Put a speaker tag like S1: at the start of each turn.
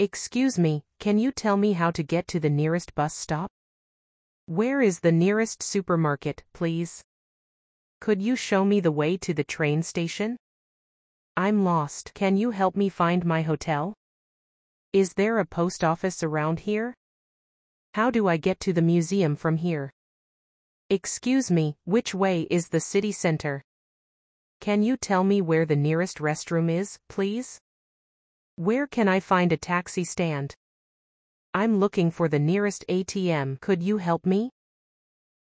S1: Excuse me, can you tell me how to get to the nearest bus stop? Where is the nearest supermarket, please? Could you show me the way to the train station? I'm lost. Can you help me find my hotel? Is there a post office around here? How do I get to the museum from here? Excuse me, which way is the city center? Can you tell me where the nearest restroom is, please? Where can I find a taxi stand? I'm looking for the nearest ATM. Could you help me?